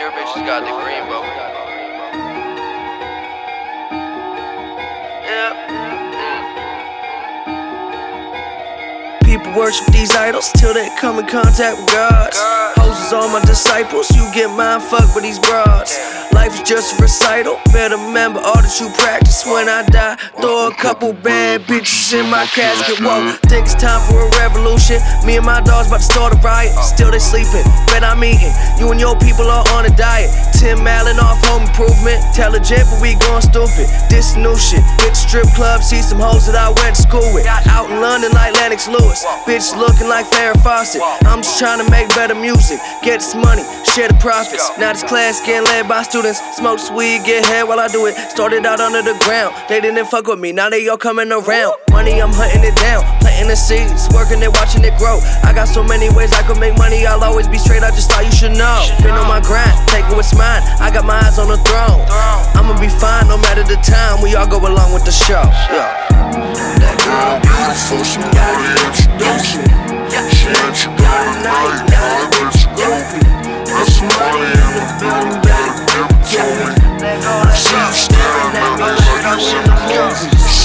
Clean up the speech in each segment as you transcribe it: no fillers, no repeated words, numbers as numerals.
your bitches got the green, bro. People worship these idols till they come in contact with God. Hoes is all my disciples, you get mind fucked with these broads. Life is just a recital, better remember all that you practice. When I die, throw a couple bad bitches in my casket. Whoa, think it's time for a revolution. Me and my dogs about to start a riot. Still they sleeping, bet I'm eating. You and your people are on a diet. Tim Allen off home improvement. Intelligent, but we going stupid. This new shit. Hit the strip club, see some hoes that I went to school with. Out in London like Lennox Lewis. Bitch looking like Farrah Fawcett. I'm just trying to make better music. Get this money, share the profits. Now this class getting led by students. Smoke this weed, get head while I do it. Started out under the ground. They didn't fuck with me, now they all coming around. Money, I'm hunting it down. Planting the seeds, working it, watching it grow. I got so many ways I could make money. I'll always be straight, I just thought you should know. Been on my grind, take what's mine. I got my eyes on the throne. I'ma be fine no matter the time. We all go along with the show. That girl beautiful, she got an introduction. She ain't you got a night, I bet you groupie. Got some money in the building, better give it to me. I see you staring at me like you in the movies.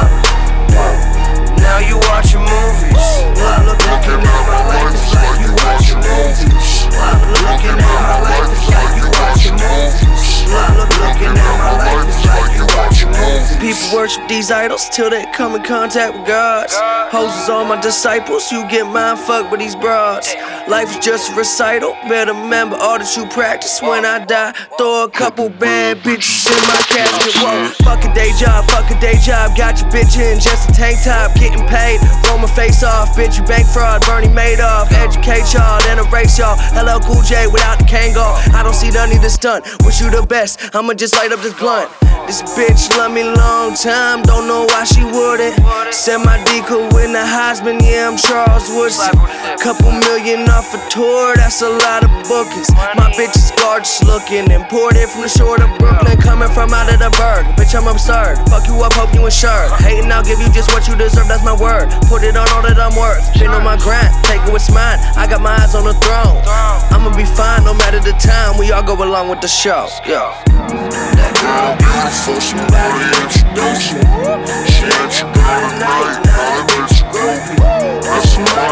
Now you watching movies. Looking at my life like you watching movies. Looking at my life like you watching movies. Looking at my life like you watching movies. People worship these idols till they come in contact with God. Hoes is all my disciples, you get mind fucked with these broads. Life is just a recital, better remember all that you practice. When I die, throw a couple bad bitches in my casket. Whoa, fuck a day job, got your bitch in just a tank top, getting paid. Roll my face off, bitch, you bank fraud, Bernie Madoff. Educate y'all, then erase y'all. LL Cool J without the Kangol. I don't see none of this done, wish you the best, I'ma just light up this blunt. This bitch love me long time, don't know why she wouldn't. Said my D could win the Heisman, yeah, I'm Charles Woodson. Couple million off a tour, that's a lot of bookings. My bitch is gorgeous looking, imported from the shore to Brooklyn, coming from out of the burg. Bitch, I'm absurd, fuck you up, hope you insured. Hating, I'll give you just what you deserve, that's my word. Put it on all that I'm worth, been on my grind, take it what's mine. I got my eyes on the throne, I'ma be fine no matter the time. We all go along with the show, yo. That girl beautiful, she got an introduction. She ain't you got a night, I bet you groupie. Got some